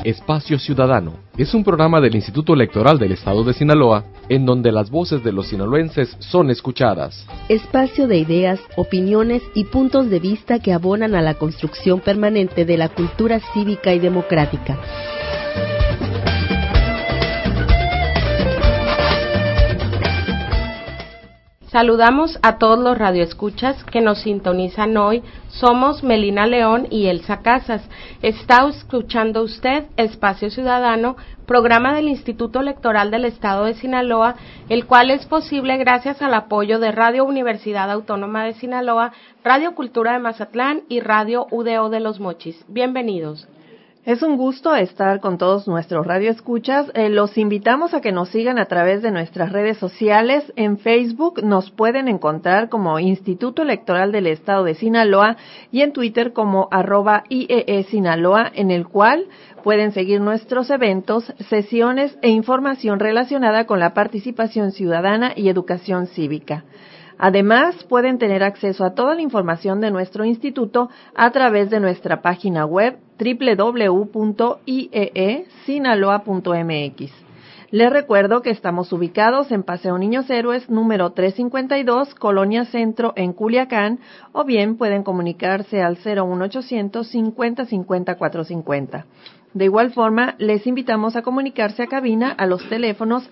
Espacio Ciudadano es un programa del Instituto Electoral del Estado de Sinaloa en donde las voces de los sinaloenses son escuchadas. Espacio de ideas, opiniones y puntos de vista que abonan a la construcción permanente de la cultura cívica y democrática. Saludamos a todos los radioescuchas que nos sintonizan hoy. Somos Melina León y Elsa Casas. Está escuchando usted Espacio Ciudadano, programa del Instituto Electoral del Estado de Sinaloa, el cual es posible gracias al apoyo de Radio Universidad Autónoma de Sinaloa, Radio Cultura de Mazatlán y Radio UDO de Los Mochis. Bienvenidos. Es un gusto estar con todos nuestros radioescuchas. Los invitamos a que nos sigan a través de nuestras redes sociales. En Facebook nos pueden encontrar como Instituto Electoral del Estado de Sinaloa y en Twitter como @IEE Sinaloa, en el cual pueden seguir nuestros eventos, sesiones e información relacionada con la participación ciudadana y educación cívica. Además, pueden tener acceso a toda la información de nuestro instituto a través de nuestra página web www.ieesinaloa.mx. Les recuerdo que estamos ubicados en Paseo Niños Héroes, número 352, Colonia Centro, en Culiacán, o bien pueden comunicarse al 01800 50 50 450. De igual forma, les invitamos a comunicarse a cabina a los teléfonos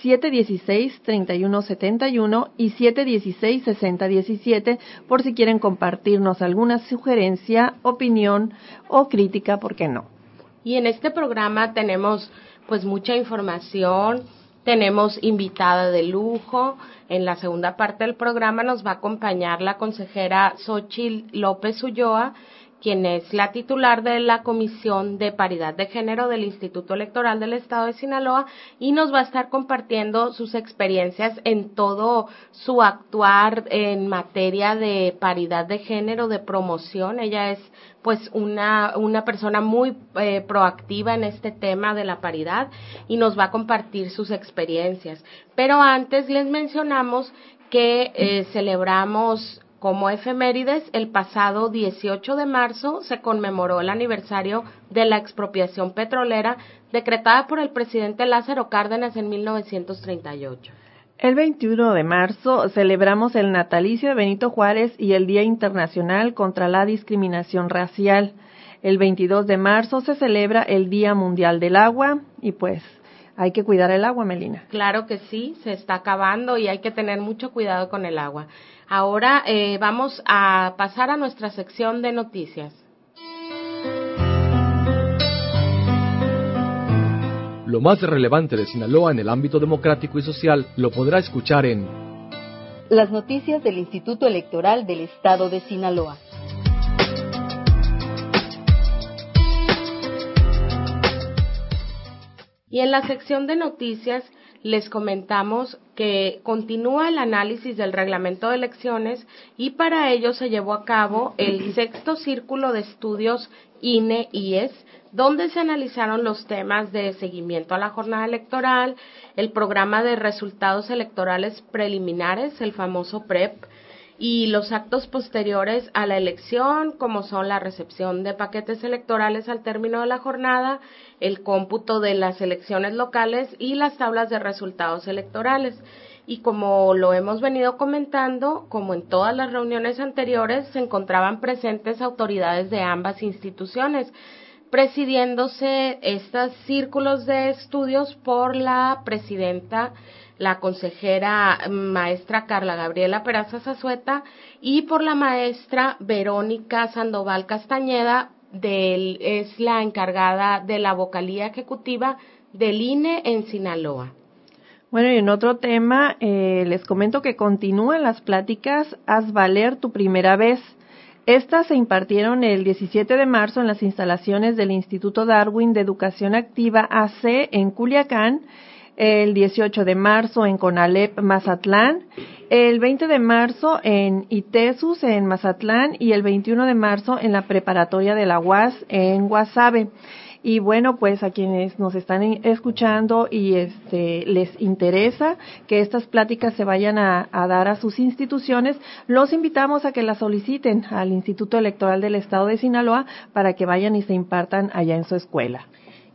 716-3171 y 716-6017 por si quieren compartirnos alguna sugerencia, opinión o crítica, ¿por qué no? Y en este programa tenemos pues mucha información, tenemos invitada de lujo. En la segunda parte del programa nos va a acompañar la consejera Xochitl López Ulloa, quien es la titular de la Comisión de Paridad de Género del Instituto Electoral del Estado de Sinaloa, y nos va a estar compartiendo sus experiencias en todo su actuar en materia de paridad de género, de promoción. Ella es pues una persona muy proactiva en este tema de la paridad y nos va a compartir sus experiencias. Pero antes les mencionamos que celebramos como efemérides, el pasado 18 de marzo se conmemoró el aniversario de la expropiación petrolera decretada por el presidente Lázaro Cárdenas en 1938. El 21 de marzo celebramos el natalicio de Benito Juárez y el Día Internacional contra la Discriminación Racial. El 22 de marzo se celebra el Día Mundial del Agua y pues hay que cuidar el agua, Melina. Claro que sí, se está acabando y hay que tener mucho cuidado con el agua. Ahora vamos a pasar a nuestra sección de noticias. Lo más relevante de Sinaloa en el ámbito democrático y social lo podrá escuchar en Las noticias del Instituto Electoral del Estado de Sinaloa. Y en la sección de noticias les comentamos que continúa el análisis del reglamento de elecciones y para ello se llevó a cabo el 6º Círculo de Estudios INE-IES, donde se analizaron los temas de seguimiento a la jornada electoral, el programa de resultados electorales preliminares, el famoso PREP, y los actos posteriores a la elección, como son la recepción de paquetes electorales al término de la jornada, el cómputo de las elecciones locales y las tablas de resultados electorales. Y como lo hemos venido comentando, como en todas las reuniones anteriores, se encontraban presentes autoridades de ambas instituciones, presidiéndose estos círculos de estudios por la presidenta, la consejera maestra Carla Gabriela Peraza Zazueta, y por la maestra Verónica Sandoval Castañeda, es la encargada de la vocalía ejecutiva del INE en Sinaloa. Bueno, y en otro tema, les comento que continúan las pláticas Haz Valer tu Primera Vez. Estas se impartieron el 17 de marzo en las instalaciones del Instituto Darwin de Educación Activa AC en Culiacán, el 18 de marzo en CONALEP Mazatlán, el 20 de marzo en ITESUS en Mazatlán y el 21 de marzo en la preparatoria de la UAS en Guasave. Y bueno, pues a quienes nos están escuchando y les interesa que estas pláticas se vayan a dar a sus instituciones, los invitamos a que las soliciten al Instituto Electoral del Estado de Sinaloa para que vayan y se impartan allá en su escuela.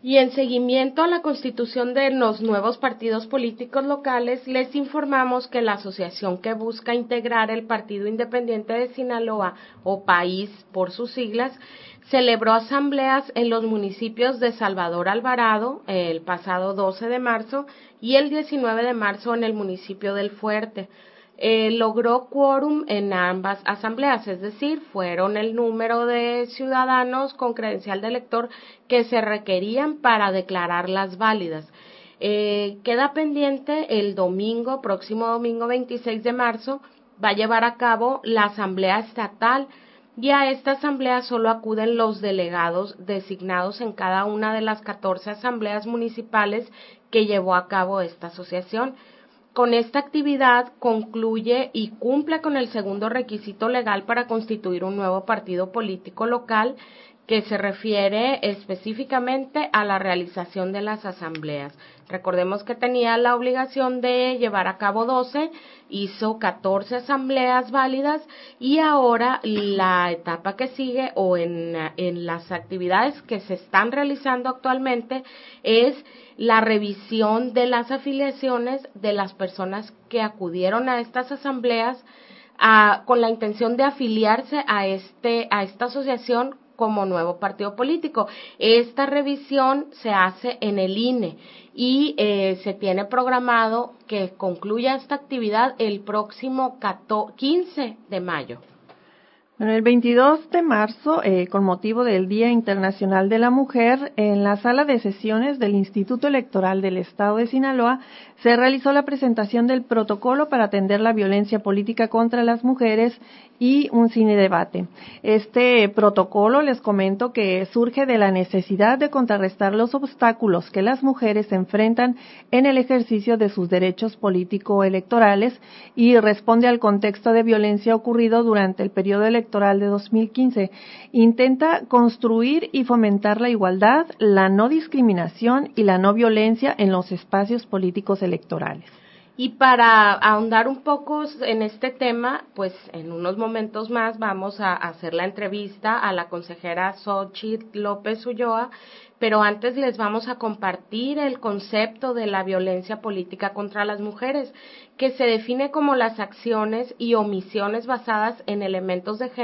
Y en seguimiento a la constitución de los nuevos partidos políticos locales, les informamos que la asociación que busca integrar el Partido Independiente de Sinaloa, o PAIS por sus siglas, celebró asambleas en los municipios de Salvador Alvarado el pasado 12 de marzo y el 19 de marzo en el municipio del Fuerte. Logró quórum en ambas asambleas, es decir, fueron el número de ciudadanos con credencial de elector que se requerían para declararlas válidas. Queda pendiente el próximo domingo 26 de marzo, va a llevar a cabo la asamblea estatal, y a esta asamblea solo acuden los delegados designados en cada una de las 14 asambleas municipales que llevó a cabo esta asociación. Con esta actividad concluye y cumple con el segundo requisito legal para constituir un nuevo partido político local, que se refiere específicamente a la realización de las asambleas. Recordemos que tenía la obligación de llevar a cabo 12, hizo 14 asambleas válidas, y ahora la etapa que sigue o en las actividades que se están realizando actualmente es la revisión de las afiliaciones de las personas que acudieron a estas asambleas con la intención de afiliarse a esta asociación como nuevo partido político. Esta revisión se hace en el INE y se tiene programado que concluya esta actividad el próximo 15 de mayo. Bueno, el 22 de marzo, con motivo del Día Internacional de la Mujer, en la sala de sesiones del Instituto Electoral del Estado de Sinaloa, se realizó la presentación del protocolo para atender la violencia política contra las mujeres y un cine debate. Este protocolo, les comento que surge de la necesidad de contrarrestar los obstáculos que las mujeres enfrentan en el ejercicio de sus derechos político-electorales y responde al contexto de violencia ocurrido durante el periodo electoral de 2015. Intenta construir y fomentar la igualdad, la no discriminación y la no violencia en los espacios políticos electorales. Y para ahondar un poco en este tema, pues en unos momentos más vamos a hacer la entrevista a la consejera Xochitl López Ulloa, pero antes les vamos a compartir el concepto de la violencia política contra las mujeres, que se define como las acciones y omisiones basadas en elementos de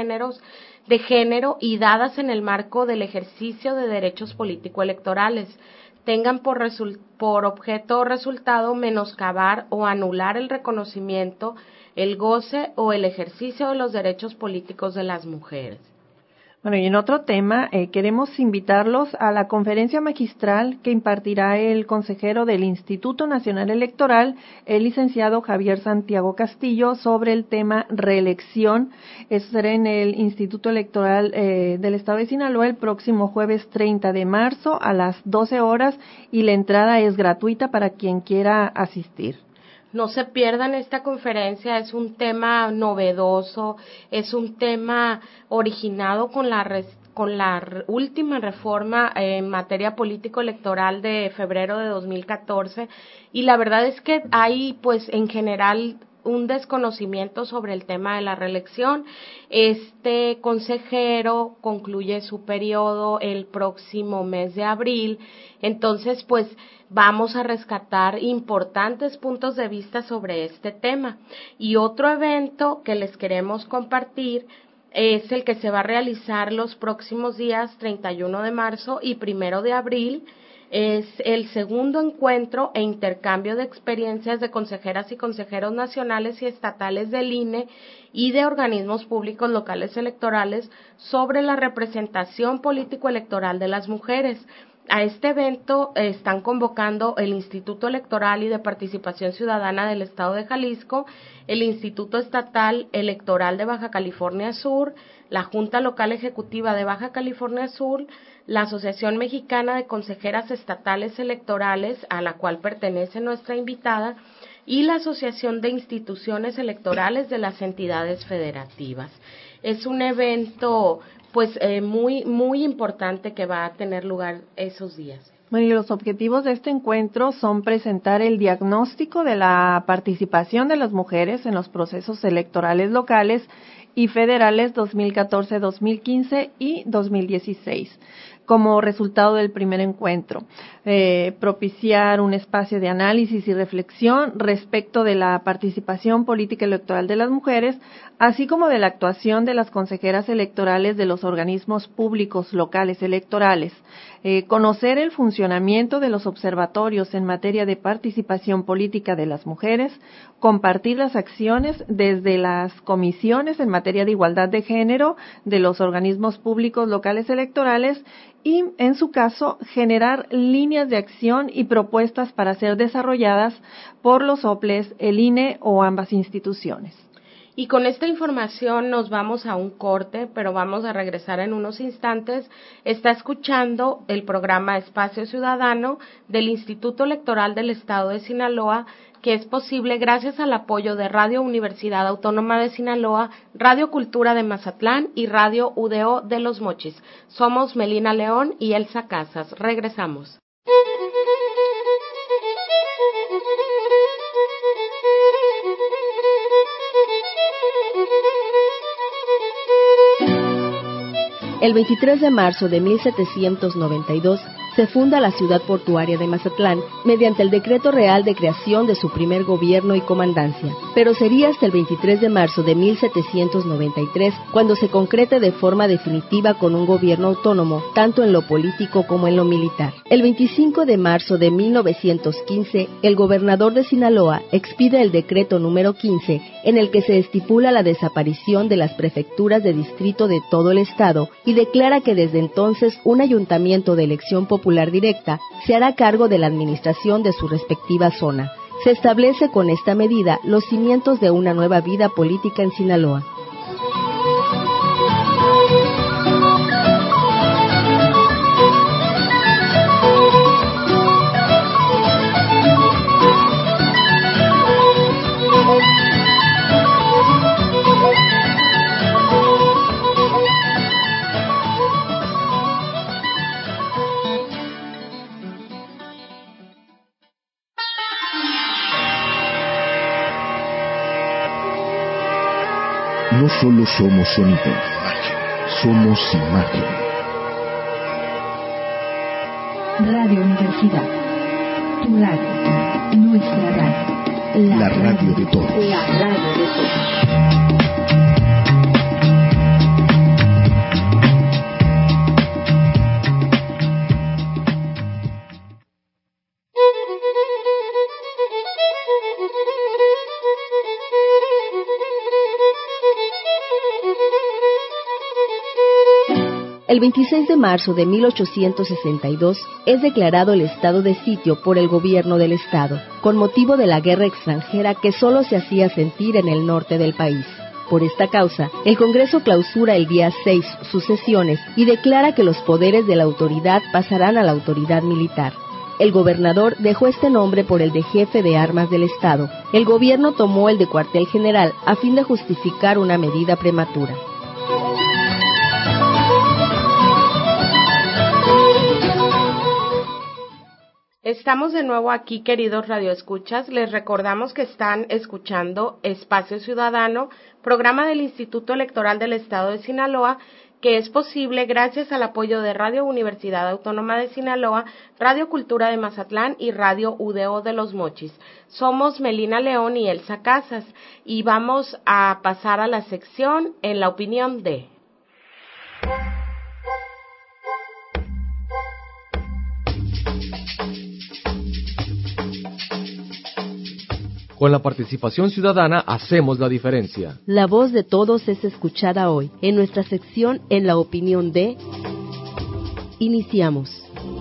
género y dadas en el marco del ejercicio de derechos político-electorales, tengan por objeto o resultado menoscabar o anular el reconocimiento, el goce o el ejercicio de los derechos políticos de las mujeres. Bueno, y en otro tema, queremos invitarlos a la conferencia magistral que impartirá el consejero del Instituto Nacional Electoral, el licenciado Javier Santiago Castillo, sobre el tema reelección. Eso será en el Instituto Electoral del Estado de Sinaloa el próximo jueves 30 de marzo a las 12 horas y la entrada es gratuita para quien quiera asistir. No se pierdan esta conferencia, es un tema novedoso, es un tema originado con la última reforma en materia político-electoral de febrero de 2014, y la verdad es que hay, pues, en general un desconocimiento sobre el tema de la reelección. Este consejero concluye su periodo el próximo mes de abril, entonces pues vamos a rescatar importantes puntos de vista sobre este tema. Y otro evento que les queremos compartir es el que se va a realizar los próximos días 31 de marzo y 1 de abril. Es el segundo encuentro e intercambio de experiencias de consejeras y consejeros nacionales y estatales del INE y de organismos públicos locales electorales sobre la representación político-electoral de las mujeres. A este evento están convocando el Instituto Electoral y de Participación Ciudadana del Estado de Jalisco, el Instituto Estatal Electoral de Baja California Sur, la Junta Local Ejecutiva de Baja California Sur, la Asociación Mexicana de Consejeras Estatales Electorales, a la cual pertenece nuestra invitada, y la Asociación de Instituciones Electorales de las Entidades Federativas. Es un evento pues muy importante que va a tener lugar esos días. Bueno, y los objetivos de este encuentro son presentar el diagnóstico de la participación de las mujeres en los procesos electorales locales y federales 2014, 2015 y 2016. como resultado del primer encuentro. Propiciar un espacio de análisis y reflexión respecto de la participación política electoral de las mujeres, así como de la actuación de las consejeras electorales de los organismos públicos locales electorales. Conocer el funcionamiento de los observatorios en materia de participación política de las mujeres, compartir las acciones desde las comisiones en materia de igualdad de género de los organismos públicos locales electorales y, en su caso, generar líneas de acción y propuestas para ser desarrolladas por los OPLES, el INE o ambas instituciones. Y con esta información nos vamos a un corte, pero vamos a regresar en unos instantes. Está escuchando el programa Espacio Ciudadano del Instituto Electoral del Estado de Sinaloa, que es posible gracias al apoyo de Radio Universidad Autónoma de Sinaloa, Radio Cultura de Mazatlán y Radio UDO de Los Mochis. Somos Melina León y Elsa Casas. Regresamos. El 23 de marzo de 1792 se funda la ciudad portuaria de Mazatlán mediante el decreto real de creación de su primer gobierno y comandancia, pero sería hasta el 23 de marzo de 1793 cuando se concrete de forma definitiva con un gobierno autónomo, tanto en lo político como en lo militar. El 25 de marzo de 1915, el gobernador de Sinaloa expide el decreto número 15, en el que se estipula la desaparición de las prefecturas de distrito de todo el estado y declara que desde entonces un ayuntamiento de elección popular directa se hará cargo de la administración de su respectiva zona. Se establece con esta medida los cimientos de una nueva vida política en Sinaloa. No solo somos sonido, somos imagen. Radio Universidad, tu radio, nuestra radio, la radio de todos. La radio de todos. El 26 de marzo de 1862 es declarado el estado de sitio por el gobierno del estado, con motivo de la guerra extranjera que solo se hacía sentir en el norte del país. Por esta causa, el Congreso clausura el día 6 sus sesiones y declara que los poderes de la autoridad pasarán a la autoridad militar. El gobernador dejó este nombre por el de jefe de armas del estado. El gobierno tomó el de cuartel general a fin de justificar una medida prematura. Estamos de nuevo aquí, queridos radioescuchas. Les recordamos que están escuchando Espacio Ciudadano, programa del Instituto Electoral del Estado de Sinaloa, que es posible gracias al apoyo de Radio Universidad Autónoma de Sinaloa, Radio Cultura de Mazatlán y Radio UDO de Los Mochis. Somos Melina León y Elsa Casas y vamos a pasar a la sección En la opinión de... Con la participación ciudadana hacemos la diferencia. La voz de todos es escuchada hoy en nuestra sección En la opinión de... Iniciamos.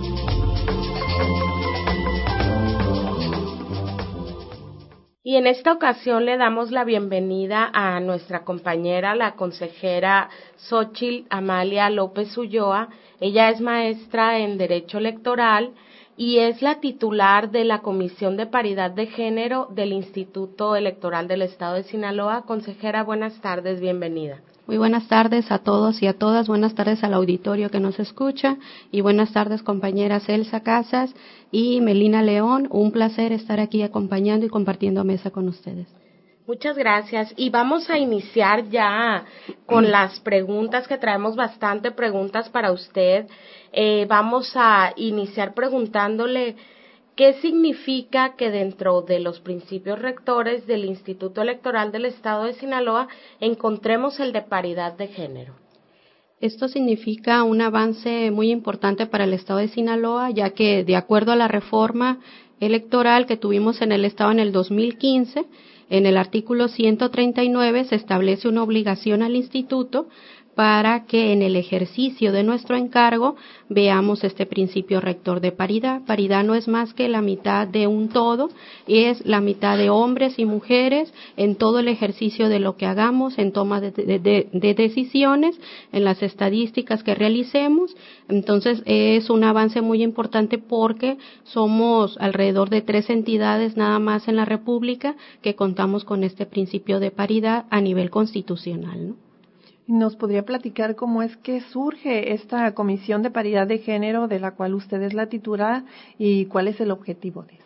Y en esta ocasión le damos la bienvenida a nuestra compañera, la consejera Xóchitl Amalia López Ulloa. Ella es maestra en Derecho Electoral y es la titular de la Comisión de Paridad de Género del Instituto Electoral del Estado de Sinaloa. Consejera, buenas tardes, bienvenida. Muy buenas tardes a todos y a todas, buenas tardes al auditorio que nos escucha y buenas tardes compañeras Elsa Casas y Melina León. Un placer estar aquí acompañando y compartiendo mesa con ustedes. Muchas gracias y vamos a iniciar ya con las preguntas, que traemos bastante preguntas para usted. Vamos a iniciar preguntándole qué significa que dentro de los principios rectores del Instituto Electoral del Estado de Sinaloa encontremos el de paridad de género. Esto significa un avance muy importante para el Estado de Sinaloa, ya que de acuerdo a la reforma electoral que tuvimos en el Estado en el 2015, en el artículo 139 se establece una obligación al Instituto para que en el ejercicio de nuestro encargo veamos este principio rector de paridad. Paridad no es más que la mitad de un todo, es la mitad de hombres y mujeres en todo el ejercicio de lo que hagamos, en toma de decisiones, en las estadísticas que realicemos. Entonces es un avance muy importante porque somos alrededor de 3 entidades nada más en la República que contamos con este principio de paridad a nivel constitucional, ¿no? ¿Nos podría platicar cómo es que surge esta Comisión de Paridad de Género de la cual usted es la titular y cuál es el objetivo de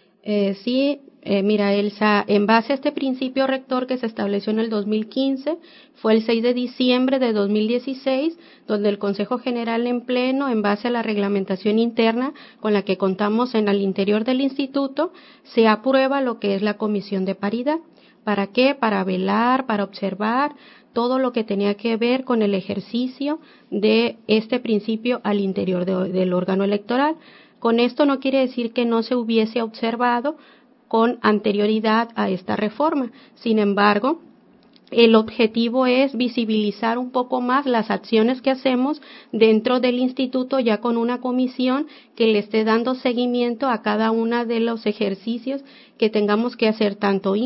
esta? Mira, Elsa, en base a este principio rector que se estableció en el 2015, fue el 6 de diciembre de 2016, donde el Consejo General en pleno, en base a la reglamentación interna con la que contamos en el interior del instituto, se aprueba lo que es la Comisión de Paridad. ¿Para qué? Para velar, para observar todo lo que tenía que ver con el ejercicio de este principio al interior del órgano electoral. Con esto no quiere decir que no se hubiese observado con anterioridad a esta reforma. Sin embargo, el objetivo es visibilizar un poco más las acciones que hacemos dentro del instituto, ya con una comisión que le esté dando seguimiento a cada uno de los ejercicios que tengamos que hacer tanto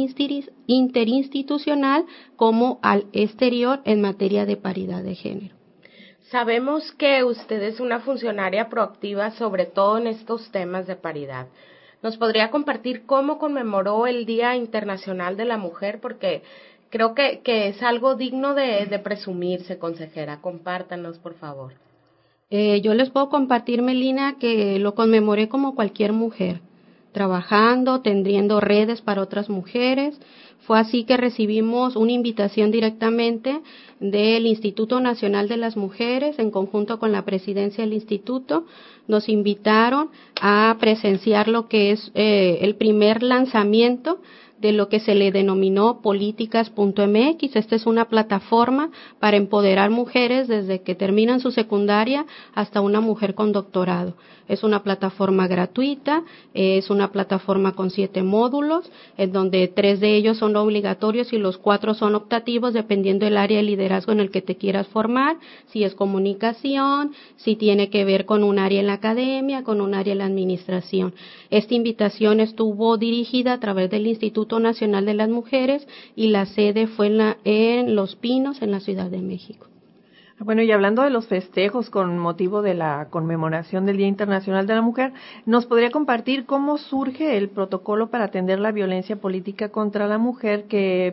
interinstitucional como al exterior en materia de paridad de género. Sabemos que usted es una funcionaria proactiva, sobre todo en estos temas de paridad. ¿Nos podría compartir cómo conmemoró el Día Internacional de la Mujer? Porque creo que es algo digno de presumirse, consejera. Compártanos, por favor. Yo les puedo compartir, Melina, que lo conmemoré como cualquier mujer, trabajando, tendiendo redes para otras mujeres. Fue así que recibimos una invitación directamente del Instituto Nacional de las Mujeres, en conjunto con la presidencia del instituto. Nos invitaron a presenciar lo que es el primer lanzamiento de lo que se le denominó políticas.mx. Esta es una plataforma para empoderar mujeres desde que terminan su secundaria hasta una mujer con doctorado. Es una plataforma gratuita, es una plataforma con 7 módulos, en donde 3 de ellos son obligatorios y los 4 son optativos, dependiendo del área de liderazgo en el que te quieras formar, si es comunicación, si tiene que ver con un área en la academia, con un área en la administración. Esta invitación estuvo dirigida a través del Instituto Nacional de las Mujeres y la sede fue en Los Pinos, en la Ciudad de México. Bueno, y hablando de los festejos con motivo de la conmemoración del Día Internacional de la Mujer, ¿nos podría compartir cómo surge el protocolo para atender la violencia política contra la mujer que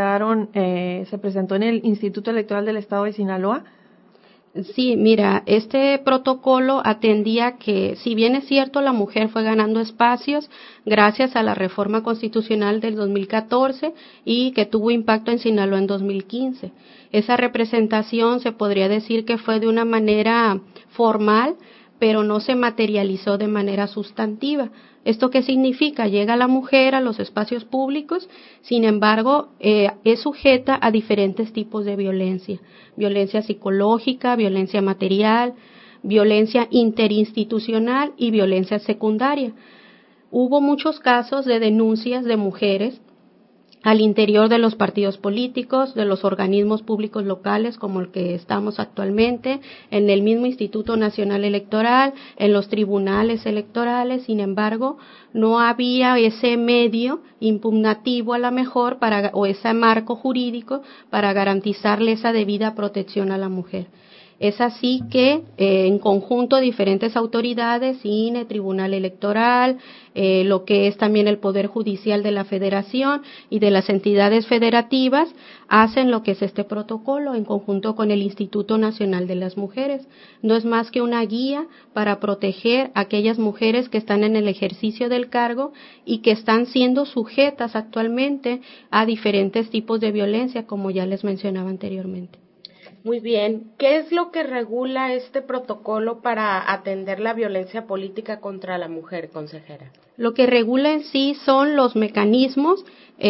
se presentó en el Instituto Electoral del Estado de Sinaloa? Sí, mira, este protocolo atendía que, si bien es cierto, la mujer fue ganando espacios gracias a la reforma constitucional del 2014 y que tuvo impacto en Sinaloa en 2015. Esa representación se podría decir que fue de una manera formal, pero no se materializó de manera sustantiva. ¿Esto qué significa? Llega la mujer a los espacios públicos, sin embargo, es sujeta a diferentes tipos de violencia. Violencia psicológica, violencia material, violencia interinstitucional y violencia secundaria. Hubo muchos casos de denuncias de mujeres al interior de los partidos políticos, de los organismos públicos locales como el que estamos actualmente, en el mismo Instituto Nacional Electoral, en los tribunales electorales. Sin embargo, no había ese medio impugnativo a la mejor o ese marco jurídico para garantizarle esa debida protección a la mujer. Es así que en conjunto diferentes autoridades, INE, Tribunal Electoral, lo que es también el Poder Judicial de la Federación y de las entidades federativas, hacen lo que es este protocolo en conjunto con el Instituto Nacional de las Mujeres. No es más que una guía para proteger a aquellas mujeres que están en el ejercicio del cargo y que están siendo sujetas actualmente a diferentes tipos de violencia, como ya les mencionaba anteriormente. Muy bien. ¿Qué es lo que regula este protocolo para atender la violencia política contra la mujer, consejera? Lo que regula en sí son los mecanismos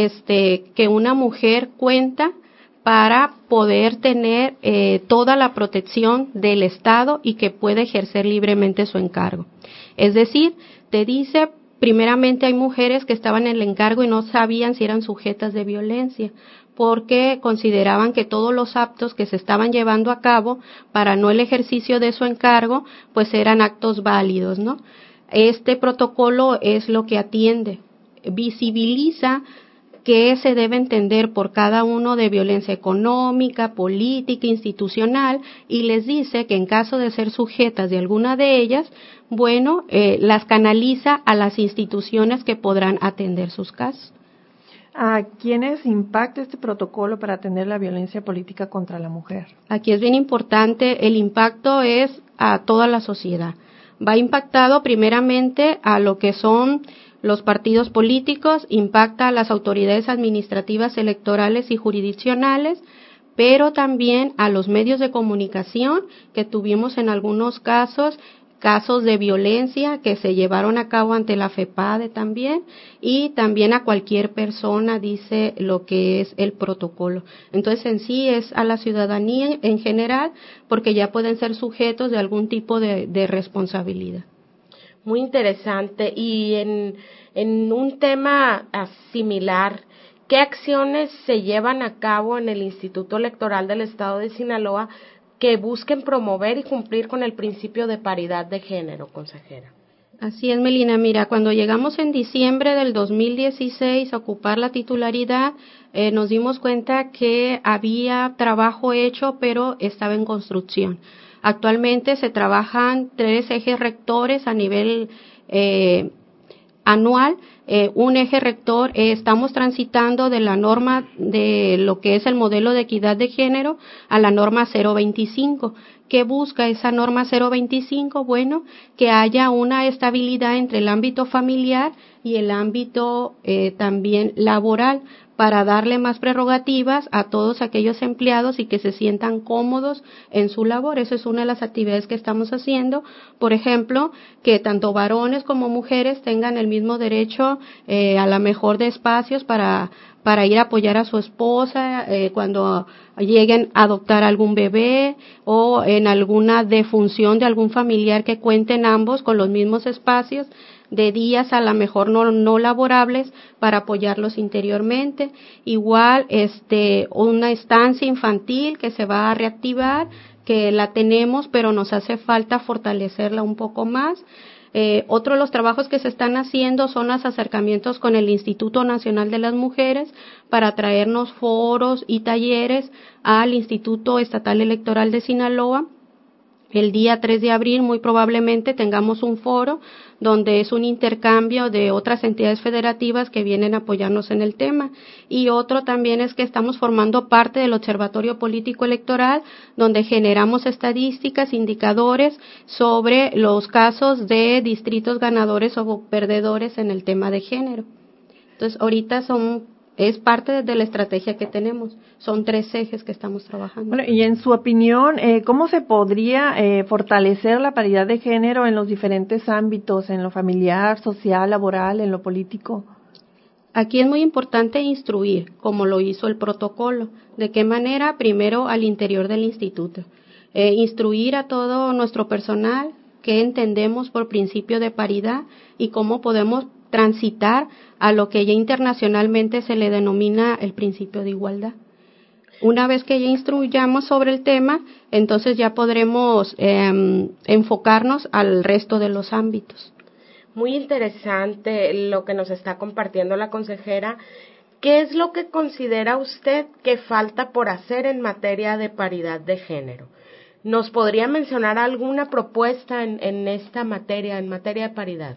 que una mujer cuenta para poder tener toda la protección del Estado y que puede ejercer libremente su encargo. Es decir, te dice, primeramente hay mujeres que estaban en el encargo y no sabían si eran sujetas de violencia, porque consideraban que todos los actos que se estaban llevando a cabo para no el ejercicio de su encargo, pues eran actos válidos, ¿no? Este protocolo es lo que atiende, visibiliza qué se debe entender por cada uno de violencia económica, política, institucional, y les dice que en caso de ser sujetas de alguna de ellas, bueno, las canaliza a las instituciones que podrán atender sus casos. ¿A quiénes impacta este protocolo para atender la violencia política contra la mujer? Aquí es bien importante, el impacto es a toda la sociedad. Va impactado primeramente a lo que son los partidos políticos, impacta a las autoridades administrativas, electorales y jurisdiccionales, pero también a los medios de comunicación que tuvimos en algunos casos de violencia que se llevaron a cabo ante la FEPADE también, y también a cualquier persona, dice lo que es el protocolo. Entonces, en sí es a la ciudadanía en general, porque ya pueden ser sujetos de algún tipo de responsabilidad. Muy interesante. Y en un tema similar, ¿qué acciones se llevan a cabo en el Instituto Electoral del Estado de Sinaloa que busquen promover y cumplir con el principio de paridad de género, consejera? Así es, Melina. Mira, cuando llegamos en diciembre del 2016 a ocupar la titularidad, nos dimos cuenta que había trabajo hecho, pero estaba en construcción. Actualmente se trabajan 3 ejes rectores a nivel anual. Un eje rector, estamos transitando de la norma de lo que es el modelo de equidad de género a la norma 025. ¿Qué busca esa norma 025? Bueno, que haya una estabilidad entre el ámbito familiar y el ámbito también laboral, para darle más prerrogativas a todos aquellos empleados y que se sientan cómodos en su labor. Esa es una de las actividades que estamos haciendo. Por ejemplo, que tanto varones como mujeres tengan el mismo derecho a la mejor de espacios para ir a apoyar a su esposa cuando lleguen a adoptar algún bebé o en alguna defunción de algún familiar, que cuenten ambos con los mismos espacios de días a la mejor no laborables para apoyarlos interiormente. Igual una estancia infantil que se va a reactivar, que la tenemos pero nos hace falta fortalecerla un poco más. Otro de los trabajos que se están haciendo son los acercamientos con el Instituto Nacional de las Mujeres para traernos foros y talleres al Instituto Estatal Electoral de Sinaloa. El día 3 de abril muy probablemente tengamos un foro donde es un intercambio de otras entidades federativas que vienen a apoyarnos en el tema. Y otro también es que estamos formando parte del Observatorio Político Electoral, donde generamos estadísticas, indicadores sobre los casos de distritos ganadores o perdedores en el tema de género. Entonces, ahorita es parte de la estrategia que tenemos. Son 3 ejes que estamos trabajando. Bueno, y en su opinión, ¿cómo se podría fortalecer la paridad de género en los diferentes ámbitos, en lo familiar, social, laboral, en lo político? Aquí es muy importante instruir, como lo hizo el protocolo. ¿De qué manera? Primero, al interior del instituto. Instruir a todo nuestro personal qué entendemos por principio de paridad y cómo podemos transitar a lo que ya internacionalmente se le denomina el principio de igualdad. Una vez que ya instruyamos sobre el tema, entonces ya podremos enfocarnos al resto de los ámbitos. Muy interesante lo que nos está compartiendo la consejera. ¿Qué es lo que considera usted que falta por hacer en materia de paridad de género? ¿Nos podría mencionar alguna propuesta en esta materia, en materia de paridad?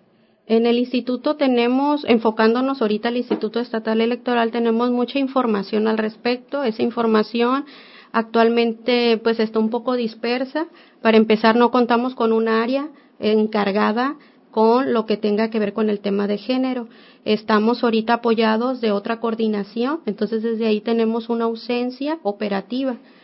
En el instituto tenemos, enfocándonos ahorita al Instituto Estatal Electoral, tenemos mucha información al respecto. Esa información actualmente pues está un poco dispersa. Para empezar, no contamos con un área encargada con lo que tenga que ver con el tema de género. Estamos ahorita apoyados de otra coordinación, entonces desde ahí tenemos una ausencia operativa.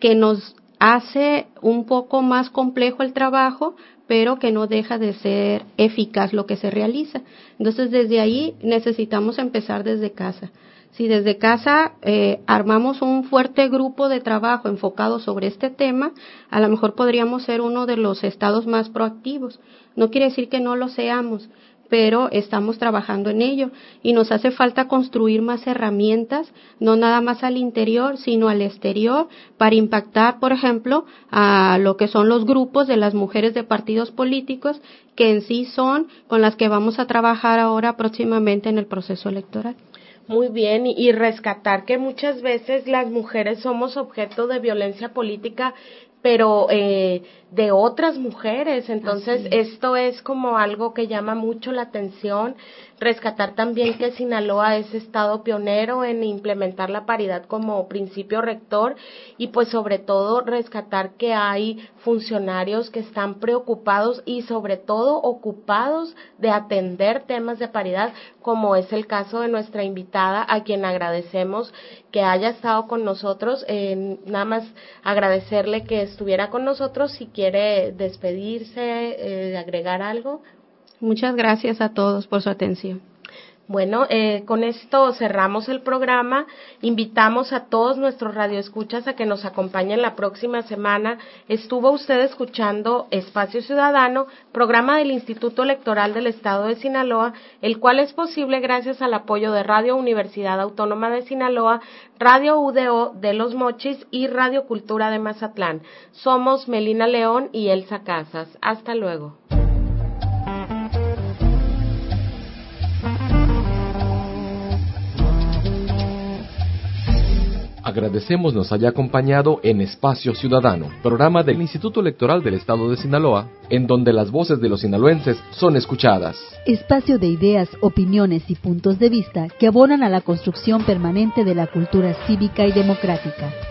que nos hace un poco más complejo el trabajo, pero que no deja de ser eficaz lo que se realiza. Entonces, desde ahí necesitamos empezar desde casa. Si desde casa armamos un fuerte grupo de trabajo enfocado sobre este tema, a lo mejor podríamos ser uno de los estados más proactivos. No quiere decir que no lo seamos, pero estamos trabajando en ello y nos hace falta construir más herramientas, no nada más al interior, sino al exterior, para impactar, por ejemplo, a lo que son los grupos de las mujeres de partidos políticos, que en sí son con las que vamos a trabajar ahora próximamente en el proceso electoral. Muy bien, y rescatar que muchas veces las mujeres somos objeto de violencia política, pero de otras mujeres. Entonces, esto es como algo que llama mucho la atención. Rescatar también que Sinaloa es estado pionero en implementar la paridad como principio rector, y pues sobre todo rescatar que hay funcionarios que están preocupados y sobre todo ocupados de atender temas de paridad, como es el caso de nuestra invitada, a quien agradecemos que haya estado con nosotros. Nada más agradecerle que estuviera con nosotros. Si quiere despedirse, agregar algo. Muchas gracias a todos por su atención. Bueno, con esto cerramos el programa. Invitamos a todos nuestros radioescuchas a que nos acompañen la próxima semana. Estuvo usted escuchando Espacio Ciudadano, programa del Instituto Electoral del Estado de Sinaloa, el cual es posible gracias al apoyo de Radio Universidad Autónoma de Sinaloa, Radio UDO de Los Mochis y Radio Cultura de Mazatlán. Somos Melina León y Elsa Casas. Hasta luego. Agradecemos nos haya acompañado en Espacio Ciudadano, programa del Instituto Electoral del Estado de Sinaloa, en donde las voces de los sinaloenses son escuchadas. Espacio de ideas, opiniones y puntos de vista que abonan a la construcción permanente de la cultura cívica y democrática.